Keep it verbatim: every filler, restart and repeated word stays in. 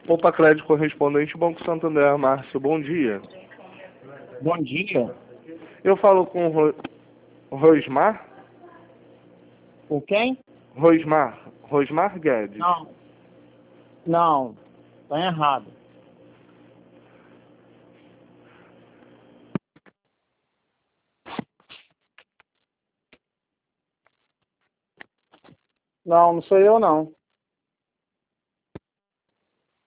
Opa, Crédito Correspondente, Banco Santander, Márcio, bom dia. Bom dia. Eu falo com o Ro... Rosmar? O quem? Rosmar. Rosmar Guedes. Não. Não. Tá errado. Não, não sou eu não.